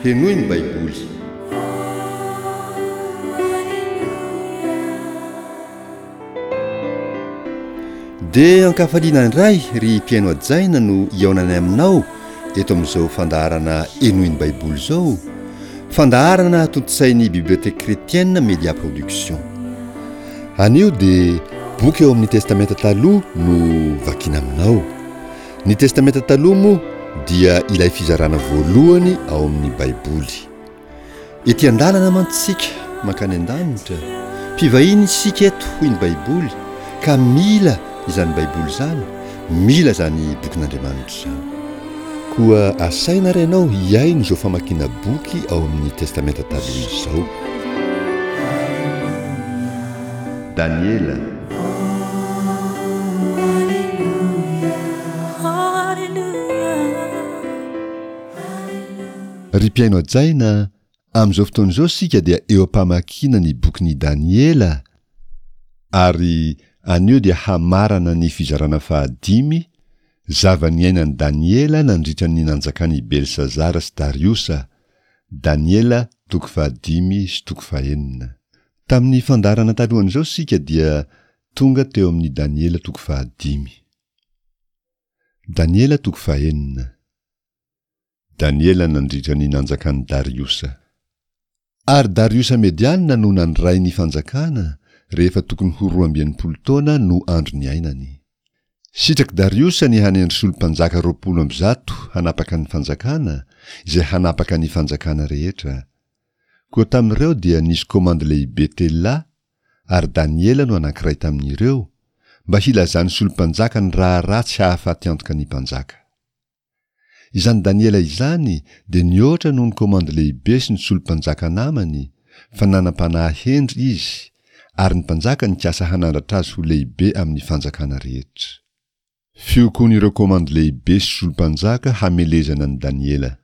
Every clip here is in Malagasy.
henoy ny baiboly. Dia ankafaliana indray ry mpiaino ajaina no iaonany aminao eto amin'izao fandaharana enoy ny baiboly izao, fandaharana tontosain'ny bibliothèque chrétienne Média Production. Anio dia boky eo amin'ny testamenta taloha no vakina aminao. Ny testamenta taloha moa dia ilay fizarana voalohany ao amin'ny baiboly. Ety an-dalana mantsika mankany an-danitra, mpivahiny isika eto hoy ny baiboly, ka mila izany baiboly zany, mila zany bokin'Andriamanitra zany. Koa asaina renao hiaino izao famakiana boky ao amin'ny testamenta taloha izao. Daniela. Ry mpiaino ajaina, amin'izao fotoana izao sika dia eo am-pamakiana ny bokin'i Daniela, ary anio dia hamarana ny fizarana 5 zava-ny ainan'i Daniela nandritra ny nanjakany Belsazara sy Dariusa. Daniela 5:9-9. Tamin'ny fandarana talohany izao sika dia tonga teo amin'ny Daniela 5. Daniela 5. Daniela nandritra ny nanjakany Dariusa. Ary Dariusa Mediana no nandray ny fanjakana rehefa tokony ho 12 taona no andro ny ainany. Sitraky Dariusa ny hanendry solompanjaka 20 hanapaka ny fanjakana, izay hanapaka ny fanjakana rehetra. Koa tamin'ireo dia nisy komandy lehibe tela, ary Daniela no anankiray tamin'ireo, mba hilazany solompanjaka ny raha ratsy hahafaty antoka ny mpanjaka. Izany Daniela izany dia nioatra noho ny komandy lehibe sy ny solompanjaka namany, fa nanam-panahy hendry izy, ary ny mpanjaka nikasa hanandratra azy ho lehibe amin'ny fanjakana rehetra. Fiokon'ireo komandy lehibe sy solompanjaka hamelezana ny Daniela.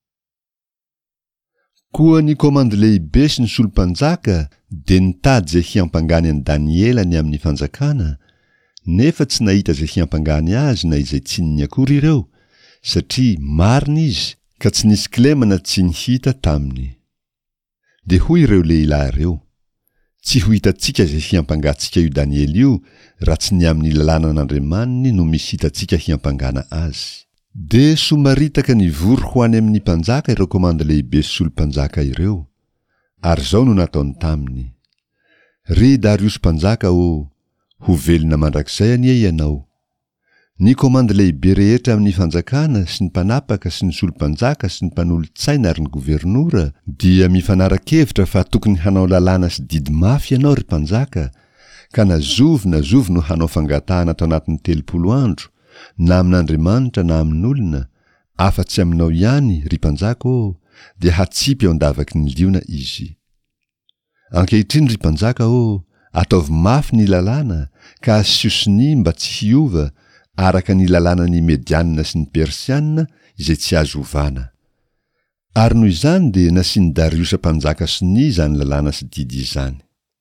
Koa ny komandy lehibe sy ny solompanjaka dia nitady izay hiampangany an'i Daniela ny amin'ny fanjakana, nefa tsy nahita izay hiampangany azy na izay tsininy akory ireo, satria marina izy ka tsy nisy kilemana tsy nihita taminy. Dia hoy ireo lehilahy ireo, tsy ho hitantsika izay hiampangatsika io Daniela io raha tsy ny amin'ny lalànan'Andriamaniny no misy hitantsika hiampangana azy. Dia somaritaka ny vory ho any amin'ny mpanjaka ireo komandy lehibe sy solompanjaka ireo, ary izao no nataony taminy. Ry Darius mpanjaka ho velona mandrakizay anie ianao. Ny komandy lehibe rehetra amin'ny fanjakana sy ny mpanapaka sy ny solompanjaka sy ny mpanolo-tsaina ary ny governora dia mifanara-kevitra fa tokony hanao lalàna sy didy mafy ianao ry mpanjaka, ka nazovy no hanao fangatahana tao anatin'ny 30 andro, na amin'Andriamanitra na amin'olona, afa-tsy aminao ihany ry mpanjaka dia hatsipy ao andavaky ny liona izy. Ankehitriny ry mpanjaka ataovy mafy ny lalàna, ka asiosiny mba tsy hiova araka ny lalàna ny Medianina sy ny Persianina izay tsy azo ovana. Ary noho izany dia nasiany Dariusa mpanjaka sy ny izany lalàna sy didy izany.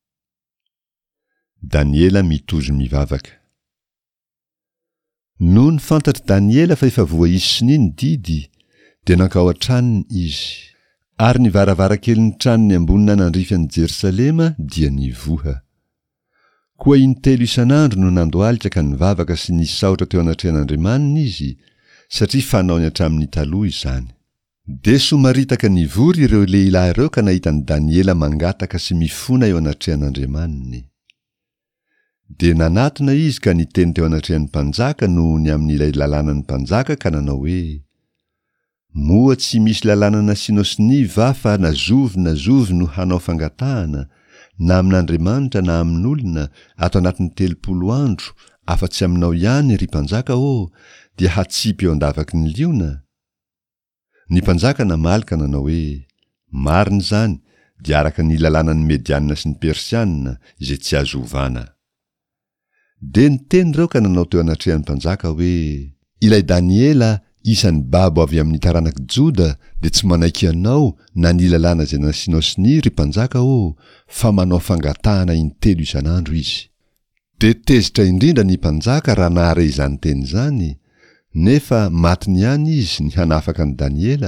Daniela mitozo mivavaka. Noho ny fantatry Daniela fa efa voaisy sy ny didy, dia nankao an-tranony izy, ary ny varavarankelin'ny tranony ambonina nandrifany Jerusalema dia nivoha. Koa intelo isan'andro no nandohalika ka nivavaka sy nisaotra teo anatrehan'Andriamanina izy, satria fanaony hatramin'ny taloha izany. Dia somaritaka nivory ireo lehilahy ireo ka nahitany Daniela mangataka sy mifona eo anatrehan'Andriamaniny. Dia nanatona izy ka niteny teo anatrehan'ny mpanjaka noho ny amin'ilay lalànan'ny mpanjaka ka nanao hoe, moa tsy misy lalàna nasianao siny va fa nazovy no hanao fangatahana, na amin'Andriamanitra na amin'olona ato anatin'ny 30 andro, afa-tsy aminao ihany ry mpanjaka dia hatsipy eo andavaky ny liona. Ny mpanjaka namalika nanao hoe, marina zany, dia araka ny lalànan'ny Medianina sy ny Persianina izay tsy azo ovana. Dia niteny ireo ka nanao teo anatrehan'ny mpanjaka hoe, ilay Daniela isan'ny babo avy amin'ny taranaka Joda dia tsy manaiky anao na ny lalàna izay nasianao siny ry mpanjaka fa manao fangatahana intelo isan'andro izy. Dia tezitra indrindra ny mpanjaka raha nahare izany teny izany, nefa matiny ihany izy ny hanafaka ny Daniela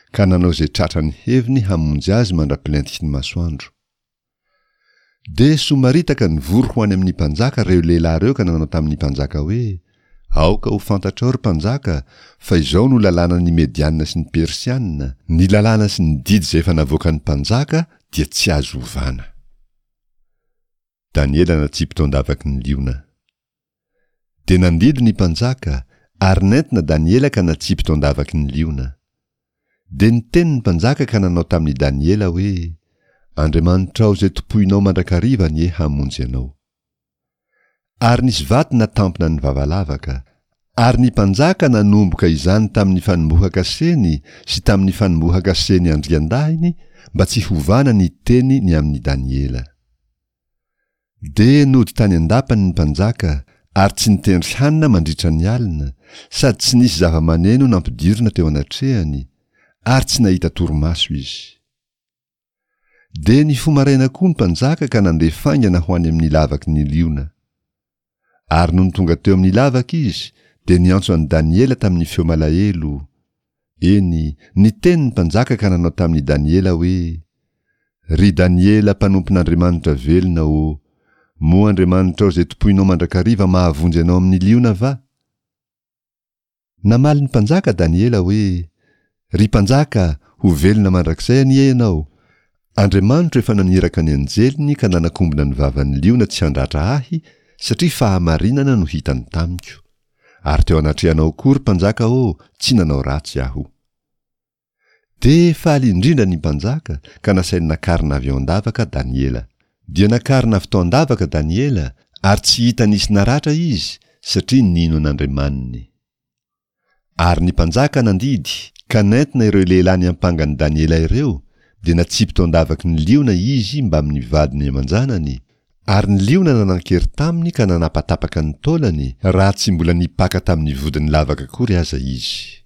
ka nanao izay tratrany heviny hamonjy azy mandra-pilainty ny masoandro. De somaritaka nivory ho any amin'ny mpanjaka reo lehilahy reo ka nanao tamin'ny mpanjaka hoe aoka ho fantatrao ry mpanjaka fa izao no lalàna ny Mediana sy ny Persiana, ny lalàna sy ny didy izay efa navoaka ny mpanjaka dia tsy azo ovana. Daniela natsipy-tao-andavaky ny liona. De nandidy ny mpanjaka ary nentina Daniela ka natsipy-tao-andavaky ny liona. De niteny ny mpanjaka ka nanao tamin'ny Daniela hoe Andriamanitra ao izay topoinao mandrakariva ny hamonjy ianao. Ary nisy vaty natampina ny vavalavaka, ary ny mpanjaka nanomboka izany tamin'ny fanombohakaseny sy tamin'ny fanombohakaseny andriandahiny mba tsy hovana ny teny ny amin'ny Daniela. De nody tany andapany ny mpanjaka ary tsy nitendry hanina mandritra ny alina, sady tsy nisy zava-maneno nampidirina teo anatrehany, ary tsy nahita torimaso izy. De ny fomaraina koa ny mpanjaka ka nandeha faingana ho any amin'ny lavaky ny liona. Ary no tonga teo amin'ny lavaka izy, de niantso an'i Daniela tamin'ny feo malahelo. Eny, niteny ny mpanjaka ka nanao tamin'ny Daniela hoe ry Daniela mpanompon'Andriamanitra velona o, moa Andriamanitra ao izay topoinao mandrakariva mahavonjy anao amin'ny liona va? Namaly ny mpanjaka Daniela hoe ry mpanjaka, ho velona mandrakizay anie ianao. Andriamanitra efa naniraka ny anjeliny ka nanakombona ny vavan'ny liona tsy handratra ahy, satria fahamarinana no hitany tamiko. Ary teo anatrehanao koa ry mpanjaka tsy nanao ratsy aho. De faly indrindra ny mpanjaka ka nasainy nakarina avy ao andavaka Daniela. Dia nakarina avy tao andavaka Daniela ary tsy hita nisy naratra izy satria nino an'Andriamaniny. Ary ny mpanjaka nandidy ka nentina ireo lehilahy ny ampangany Daniela ireo, de natsipy tao andavaky ny liona izy mba amin'ny vadiny amanjanany, ary ny liona nanan-kery taminy ka nanapatapaka ny taolany raha tsy mbola nipaka tamin'ny vodiny lavaka kory aza izy.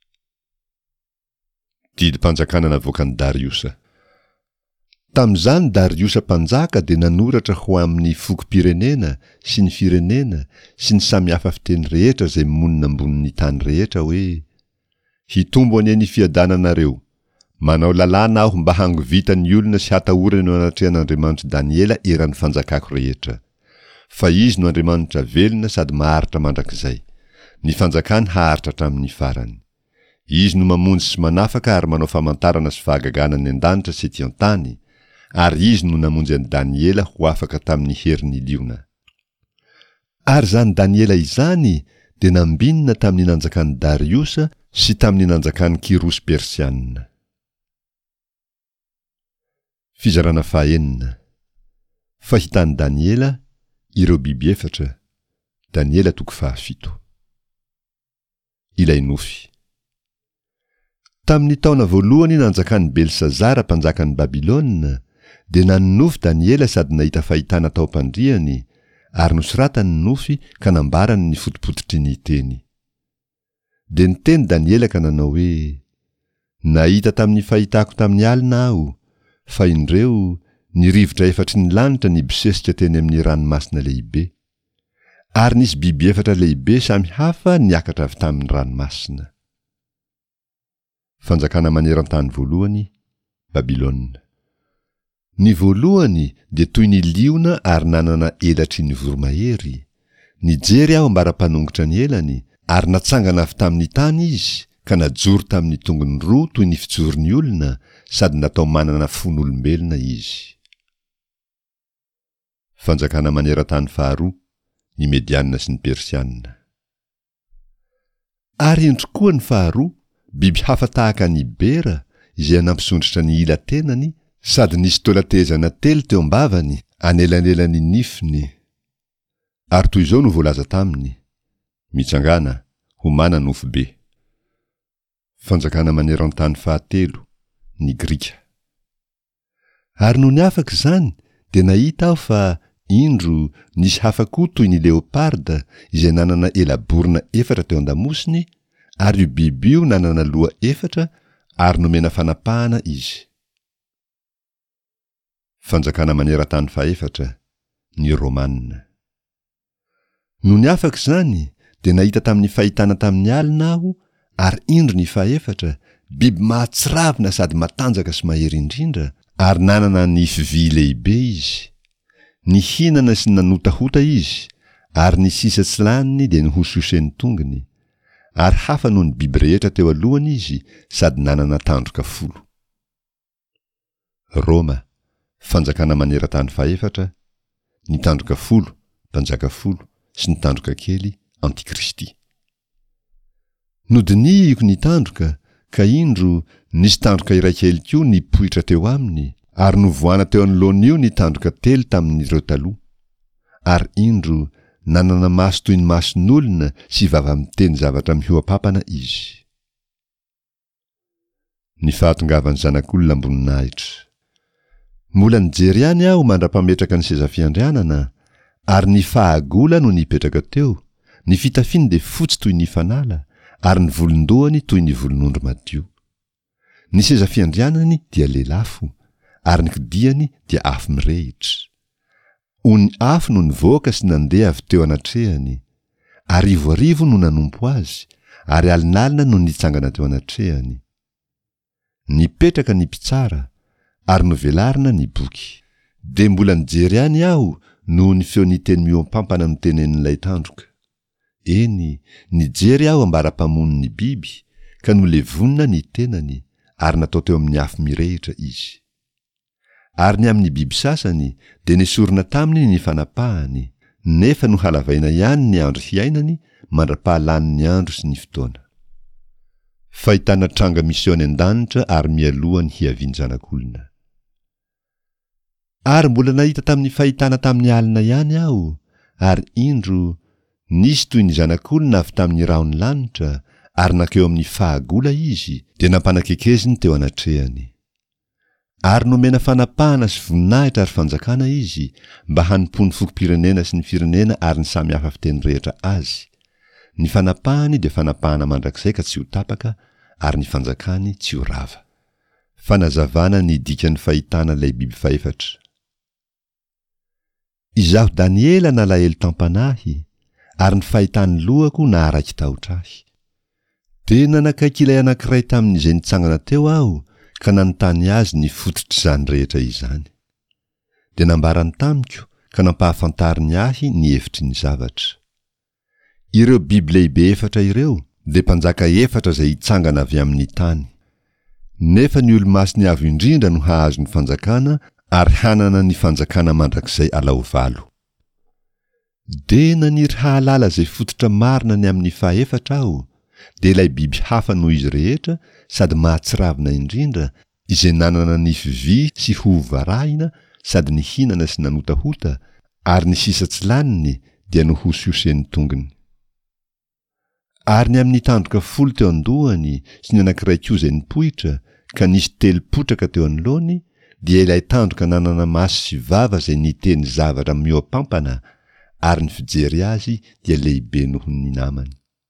Didim-panjakana navoakan'i Dariosa. Tamin'izany Dariosa mpanjaka de nanoratra ho amin'ny fokom-pirenena sy ny firenena sy ny samihafa fiteny rehetra izay monina ambonin'ny tany rehetra hoe hitombo anie ny fiadananareo. Manao lalàna aho mba hangovita ny olona sy hatahorana eo anatrehan'Andriamanitra Daniela eran'ny fanjakako rehetra. Fa izy no Andriamanitra velona sady maharitra mandrakizay. Ny fanjakany haharitra hatramin'ny farany. Izy no mamonjy sy manafaka ary manao famantarana sy fahagagana ny an-danitra sy ety an-tany, ary izy no namonjy an'i Daniela ho afaka tamin'ny herin'ny liona. Ary zany Daniela izany de nambinina tamin'ny nanjakan'i Dariosa sy tamin'ny nanjakan'i Kirosy Persianina. Fizarana fahaenina. Fahitan'i Daniela ireo biby efatra. Daniela toko fahafito. Ilay nofy. Tamin'ny taona voalohany nanjakan'i Belsazara mpanjakan'i Babilôna, de nanofy Daniela sady nahita fahitana tao am-pandriany, ary nosoratany ny nofy ka nambarany ny fotopototry ny teny. De niteny Daniela ka nanao hoe nahita tamin'ny fahitako tamin'ny alina aho, fa indreo ny rivotra efatry ny lanitra nibosesitra teny amin'ny ranomasina lehibe, ary nisy biby efatra lehibe samy hafa niakatra avy tamin'ny ranomasina. Fanjakana maneran-tany voalohany, Babilôna. Ny voalohany dia toy ny liona ary nanana elatry ny voromahery. Nijery aho ambara-panongotra ny elany, ary natsangana avy tamin'ny tany izy, ka najoro tamin'ny tongony roa toy ny fijoron'ny olona, sady natao manana fon'olombelona izy. Fanjakana maneran-tany faharoa, ny Mediana sy ny Persianina. Ary indro koa ny faharoa, biby hafa tahaka ny bera, izay nampisondritra ny ila tenany, sady nisy tolatezana telo teo ambavany, anelanelany nifiny. Ary toy izao no voalaza taminy, mitsangana, ho mana nofo be. Fanjakana maneran-tany fahatelo, ny Grika. Ary no ny afaka izany, de nahita aho fa indro nisy hafa koa toy ny leoparda, izay nanana ela-borona efatra teo an-damosiny, ary io biby io nanana loha efatra, ary nomena fanapahana izy. Fanjakana maneran-tany fahaefatra, ny Romanina. No ny afaka izany, de nahita tamin'ny fahitana tamin'ny alina aho, ary indro ny fahaefatra, biby mahatsiravina sady matanjaka sy mahery indrindra ary nanana nify vy lehibe izy. Nihinana sy nanotahota izy ary ny sisa tsy laniny dia nihososen'ny tongony ary hafa noho ny biby rehetra teo alohany izy sady nanana tandroka 10. Roma, fanjakana maneran-tany 4, ny tandroka 10, mpanjaka 10 sy ny tandroka kely antikristy. Nodinihiko ny tandroka ka indro nisy tandroka iray kely koa nipoitra teo aminy ary novoana teo anoloan'io ny tandroka 3 tamin'ireo taloha. Ary indro nanana maso toy ny mason'olona sy vava miteny zavatra mihoapampana izy. Ny fahatongavan'ny zanak'olona amboninahitra. Mola nijery ihany aho mandra-pametraka ny seza fiandrianana ary ny fahagola no nipetraka teo, ny fitafiany dia fotsy toy ny fanala ary ny volondohany toy ny volon'ondry madio. Ny seza fiandrianany dia lelafo ary ny kidiany dia afo mirehitra. Ony afo no nivoaka sy nandeha avy teo anatrehany, arivoarivo no nanompo azy ary alinalina no nitsangana teo anatrehany. Nipetraka ny mpitsara ary novelarina ny boky. De mbola nijery ihany aho noho ny feo niteny miompampana no tenenin'ilay tandroka. Eny, nijery aho ambara-pamon'ny ny biby ka nolevonina ny tenany ary natao teo amin'ny afo mirehitra izy. Ary ny amin'ny biby sasany dia nesorina taminy ny fanapahany, nefa no halavaina ihany ny andro hiainany mandra-pahalan'ny ny andro sy ny fotoana. Fahitana tranga misiony an-danitra ary mialohany hiavian-janak'olona. Ary mbola nahita tamin'ny fahitana tamin'ny alina ihany aho, ary indro nisy toy ny zanak'olona avy tamin'ny raon'ny lanitra ary nakeo amin'ny fahagola izy dia nampanakekeziny teo anatrehany. Ary nomena fanapahana sy voninahitra ary fanjakana izy mba hanimpony fokom-pirenena sy ny firenena ary ny samy hafa fiteny rehetra azy. Ny fanapahany dia fanapahana mandrakizay ka tsy ho tapaka ary ny fanjakany tsy ho rava. Fanazavana ny dikan'ny fahitana ilay biby 4. Izaho Daniela nalahelo tampanahy ary ny fahitany lohako naharaiky tahotra ahy. Tena nakaiky ilay anankiray tamin'izay nitsangana teo aho ka nanontany azy ny fototry izany rehetra izany. Dia nambarany tamiko ka nampahafantariny ahy ny hevitry ny zavatra. Ireo biby lehibe 4 ireo dia mpanjaka 4 izay hitsangana avy amin'ny tany. Nefa ny olo-masiny avo indrindra no hahazo ny fanjakana ary hanana ny fanjakana mandrakizay alaovalo. De naniry hahalala izay fototra marina ny amin'ny 4 aho, dia ilay biby hafa noho izy rehetra sady mahatsiravina indrindra izay nanana nify vy sy hoho varahina sady nihinana sy nanotahota ary ny sisa tsy laniny dia nohososen'ny tongony. Ary ny amin'ny tandroka 10 teo an-dohany sy ny anankiray koa izay nipoitra ka nisy 3 potraka teo anoloany dia ilay tandroka nanana maso sy vava izay niteny zavatra mioampampana ary ny fijery azy dia lehibe noho ny namany.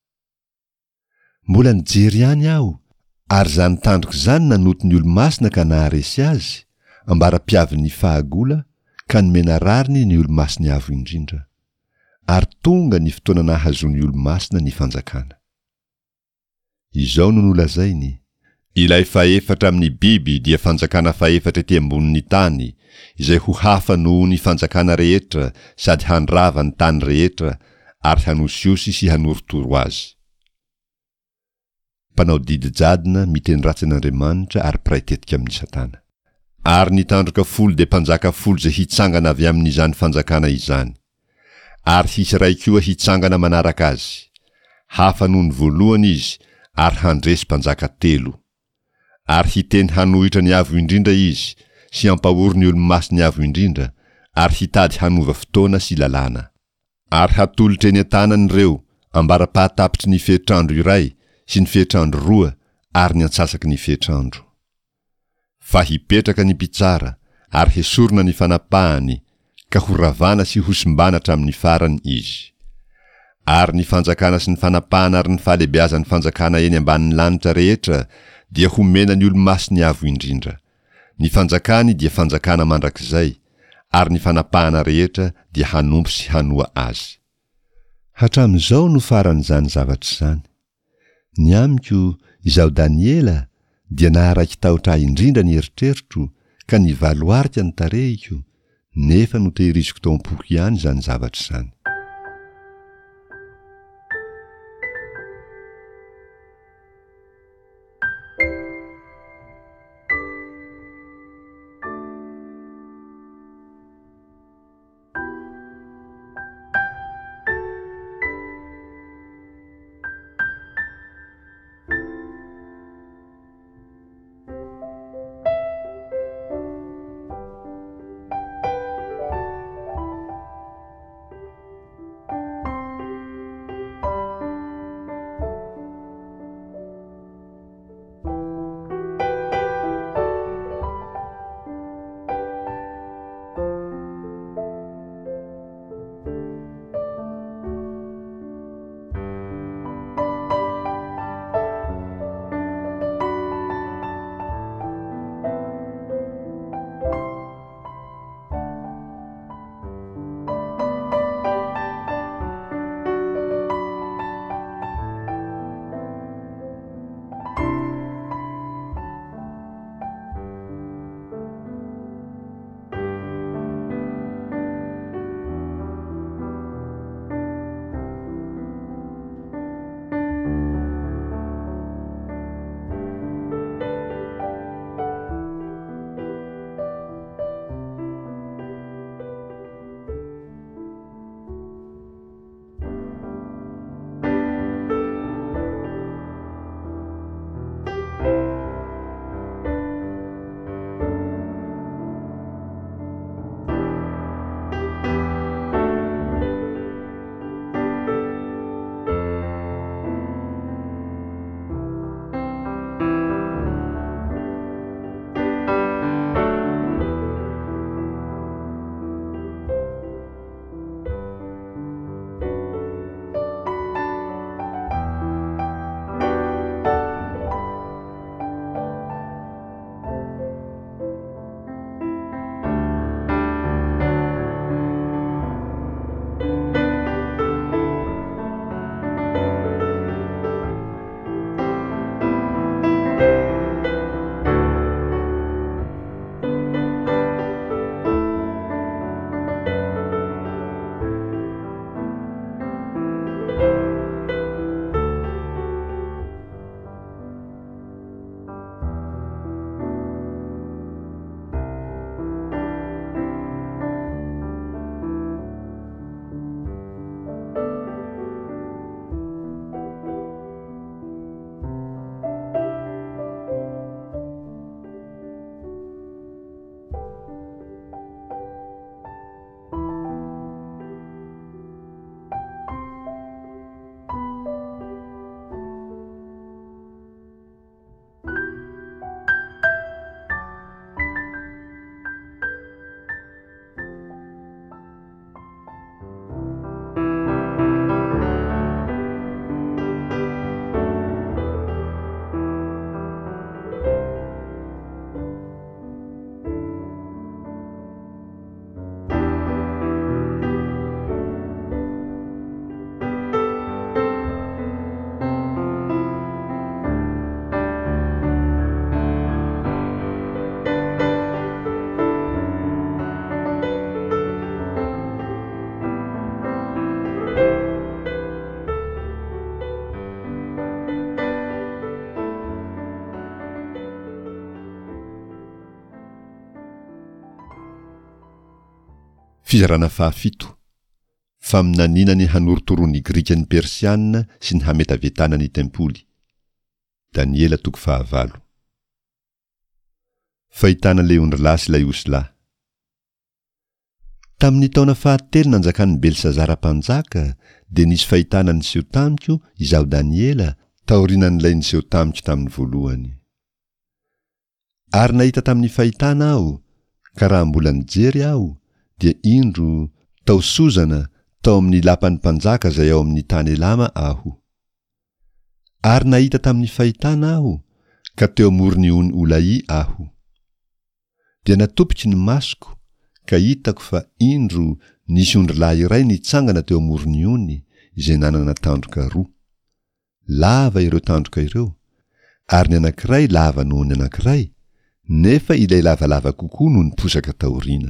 Mbola nijery ihany aho ary zany tandroka izany nanoto ny olo-masina ka naharesy azy ambara-piavin'ny fahagola ka nomena rariny ny olo-masiny avo indrindra. Ary tonga ny fotoana nahazoan'ny olo-masina ny fanjakana. Izao no nolazainy. Ilay 4 amin'ny biby dia fanjakana 4 ety ambonin'ny tany, izay ho hafa noho ny fanjakana rehetra sady handrava ny tany rehetra ary hanosiosy sy hanorotoro azy. Mpanao didy jadina miteny ratsy an'Andriamanitra ary piray tetika amin'ny Satana. Ary ny tandroka 10 dia mpanjaka 10 izay hitsangana avy amin'izany fanjakana izany. Ary hisy ray koa hitsangana manaraka azy. Hafa noho ny voalohany izy ary handresy mpanjaka 3. Ary hiteny hanohitra ny avo indrindra izy sy hampahory ny olo-masiny avo indrindra ary hitady hanova fotoana sy lalàna. Ary hatolotra eny an-tanan'ireo ambara-pahatapitry ny fehitrandro iray sy ny fehitrandro 2 ary ny antsasaky ny fehitrandro. Fa hipetraka ny mpitsara ary hesorina ny fanapahany ka ho ravana sy hosim-banatra amin'ny farany izy. Ary ny fanjakana sy ny fanapahana ary ny fahalebiazan'ny fanjakana eny ambanin'ny lanitra rehetra dia homena ny olo-masiny avo indrindra. Ny fanjakany dia fanjakana mandrakizay ary ny fanapahana rehetra dia hanompo sy hanoa azy. Hatramin'izao no faran'izany zavatra izany. Ny amiko, izaho Daniela, dia naharaiky tahotra indrindra ny eritreritro ka nivaloarika ny tarehiko nefa no tehiriziko tao am-poko ihany zany zavatra izany. Fizarana fahafito. Faminanina ny hanorotoroan'ny Grika ny Persianina sy ny hametavetana ny tempoly. Daniela 9. Fahitana Leonrila sy Laiosila. Tamin'ny taona 7 nanjakan'ny Belsazara mpanjaka, dia nisy fahitana niseho tamiko izaho Daniela taorinan'ilay niseho tamiko tamin'ny voalohany. Ary nahita tamin'ny fahitana aho, ka raha mbola nijery aho, dia indro tao sozana tao amin'ny lapan'ny mpanjaka izay ao amin'ny tany elama aho. Ary nahita tamin'ny fahitana aho, ka teo amorony ony Olai aho. Dia natopiky ny masoko, ka hitako fa indro nisy ondrilahy iray nitsangana teo amorony ony, izay nanana tandroka 2. Lava ireo tandroka ireo, ary ny anankiray lava noho ny anankiray, nefa ilay lavalava kokoa noho ny posaka taoriana.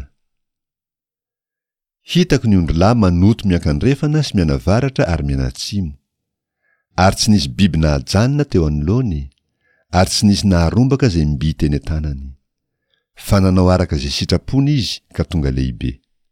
Hitako ny ondrolahy manoto miankandrefana sy mianavaratra ary mianatsimo, ary tsy nisy biby nahajanona teo anoloany, ary tsy nisy naharombaka zay mby teny an-tanany, fa nanao araka zay sitrapony izy ka tonga lehibe.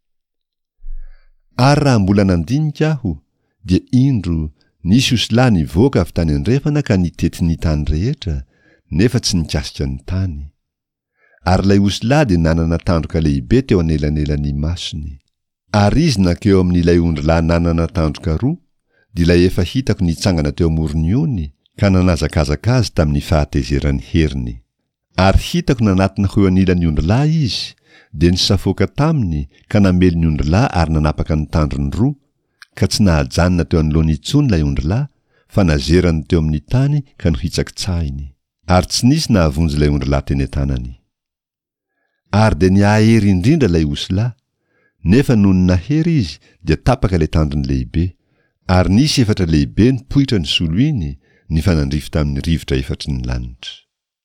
Ary raha mbola nandinika aho, dia indro nisy oslahy nivoaka avy tany andrefana ka nitety ny tany rehetra, nefa tsy nikasika ny tany. Ary lay oslahy dia nanana tandroka lehibe teo anelanelan'ny masony. Ary izy nakeo amin'ilay ondrolahy nanana tandroka roa, dia ilay efa hitako nitsangana teo amorony ony, ka nanazakazaka azy tamin'ny fahatezerany heriny. Ary hitako nanatina ho anilan'ny ondrolahy izy, dia nisafoaka taminy ka namely ny ondrolahy ary nanapaka ny tandrony roa, ka tsy nahajanona teo anoloany intsony lay ondrolahy, fa nazerany teo amin'ny tany ka nohitsakitsahiny. Ary tsy nisy nahavonjy lay ondrolahy teny an-tanany. Ary dia niahery indrindra lay oslahy, nefa noho ny nahery izy dia tapaka lay tandrony lehibe, ary nisy 4 lehibe nipoitra ny solo iny nifanandrify tamin'ny rivotra 4 ny lanitra.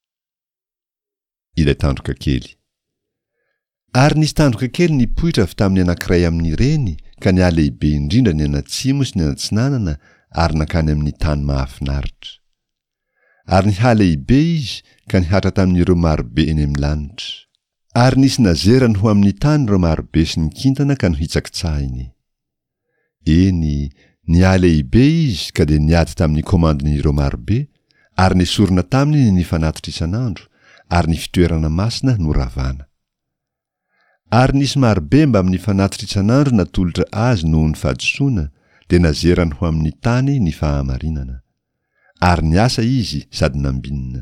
Ilay tandroka kely. Ary nisy tandroka kely nipoitra avy tamin'ny anankiray amin'ny reny ka nia lehibe indrindra ny anatsimo sy ny anatsinanana ary nakany amin'ny tany mahafinaritra. Ary niha lehibe izy ka nihatra tamin'ireo marobe eny amin'ny lanitra. Ary nisy nazerany ho amin'ny tany ireo marobe sy ny kintana ka nohitsakitsahiny. Eny, niha lehibe izy ka dia niady tamin'ny komandin'ireo marobe, ary nisorona taminy ny nifanatitra isan'andro, ary ny fitoerana masina noravana. Ary nisy marobe mba amin'ny fanatitra isan'andro natolotra azy noho ny fahadisoana, dia nazerany ho amin'ny tany ny fahamarinana. Ary niasa izy sady nambinina.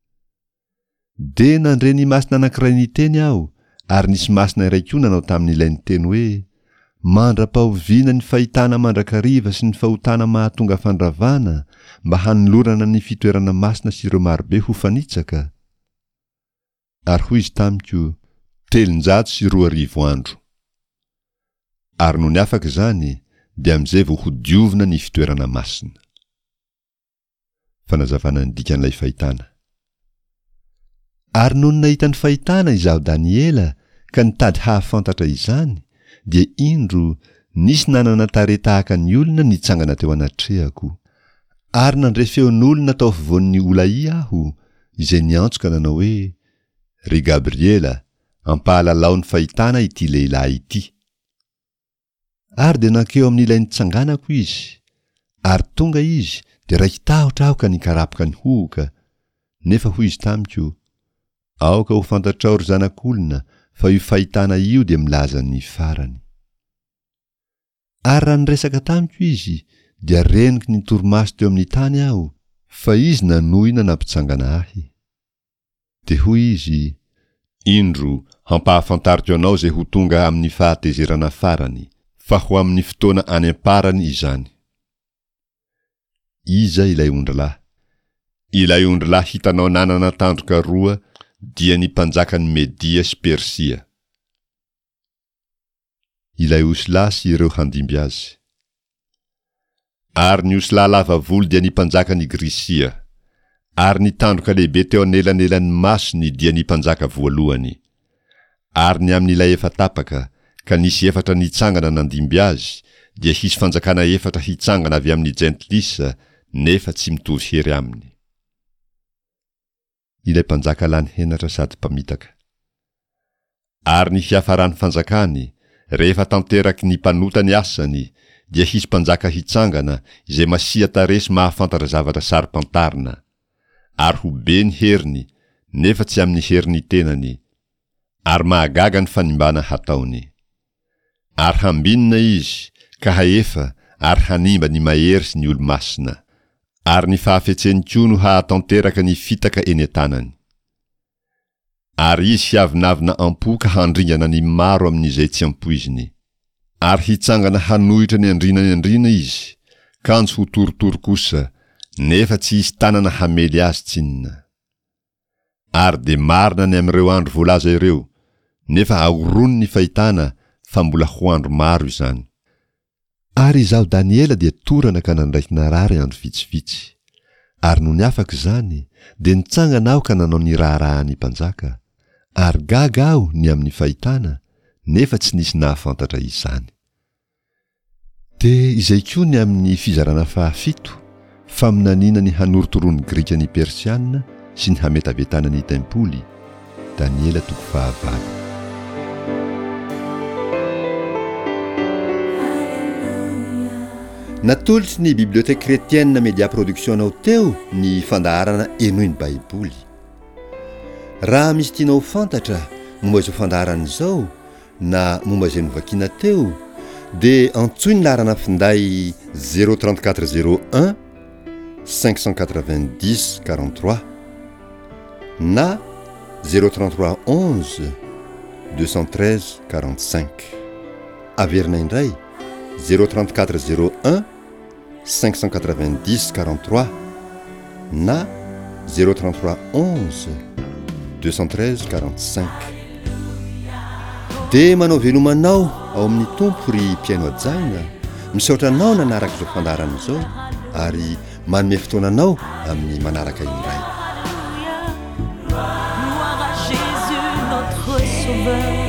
De nandre ny masina anankiray niteny aho, ary nisy masina iray koa nanao tamin'ilay niteny hoe: mandra-pahoviana ny fahitana mandrakariva sy ny fahotana mahatonga fandravana, mba hanolorana ny fitoerana masina sy ireo marobe ho fanitsaka. Ary hoy izy tamiko: 320 andro. Ary noho ny afaka izany, dia amin'izay vao ho diovina ny fitoerana masina. Fanazavana ny dikan'ilay fahitana. Ary noho ny nahita ny fahitana izaho Daniela ka nitady hahafantatra izany, dia indro nisy nanana tare tahaka ny olona nitsangana teo anatrehako. Ary nandre feon'olona tao afovoan'ny Olai aho, izay niantsoka nanao hoe: Ry Gabriela, ampahalalao ny fahitana ity lehilahy ity. Ary dia nankeo amin'ilay nitsanganako izy, ary tonga izy dia raiki-tahotra aho ka nikarapoka ny hohoka, nefa hoy izy tamiko: aoka ho fantatrao ry zanak'olona fa io fahitana io dia milaza ny farany. Ary raha niresaka tamiko izy, dia reniko ny torimaso teo amin'ny tany aho, fa izy nanohina nampitsangana ahy. Dia hoy izy: indro hampahafantariko anao zay ho tonga amin'ny fahatezerana farany, fa ho amin'ny fotoana any amparany izany. Iza ilay ondrolahy? Ilay ondrolahy hitanao nanana tandroka roa, dia ny mpanjakan'ny Media sy Persia. Ilay oslahy sy ireo handimby azy. Ary ny oslahy lava volo dia ny mpanjakan'ny Grisia, ary ny tandroka lehibe teo anelanelan'ny masony dia ny mpanjaka voalohany. Ary ny amin'ilay efa tapaka, ka nisy 4 nitsangana nandimby azy, dia hisy fanjakana 4 hitsangana avy amin'ny jentilisa, nefa tsy mitovy hery aminy. Ilay mpanjaka lany henatra sady mpamitaka. Ary ny hiafarany fanjakany, rehefa tanteraky ny mpanota ny asany, dia hisy mpanjaka hitsangana izay masia taresy mahafantatra zavatra sarim-pantarina, ary ho be ny heriny, nefa tsy amin'ny heriny tenany, ary mahagaga ny fanimbana hataony. Ary hambinina izy, ka haefa, ary hanimba ny mahery sy ny olo-masina. Ary ny fahafetseny koa no hahatanteraka ny fitaka eny an-tanany. Ary izy hiavinavina ampoka handringana ny maro amin'izay tsy ampoiziny. Ary hitsangana hanohitra ny andrina izy, kanjo ho torotoro kosa, nefa tsy hisy tanana hamely azy tsinina. Ary de marina ny amin'ireo andro voalaza ireo, nefa ahorony ny fahitana, fa mbola ho andro maro izany. Ary izaho Daniela dia torana ka nandraiky narary andro vitsivitsy. Ary noho ny afaka izany, dia nitsangana aho ka nanao ny raharahany mpanjaka ary gaga aho ny amin'ny fahitana nefa tsy nisy nahafantatra izany. Dia izay koa ny amin'ny fizarana fahafito faminaniana ny hanorotoroany grika ny persiana sy ny hametavetana ny tempoly. Daniela 9. Natolotry ny biblioteka kretienne Media Production anao teo ny fandaharana enoiny baiboly. Raha misy tianao fantatra momba izao fandaharana izao na momba izay novakiana teo dia antsoiny laharana finday 03401 590 43 na 033 11 213 45. Averina indray 03401 590 43 na 033 11 213 45. Dia manao velomanao ao amin'ny tompo ry mpiaino ajaina misaotra anao nanaraka izao fandaharana izao ary manome fotoananao amin'ny manaraka indray. Gloire à Jésus notre sauveur.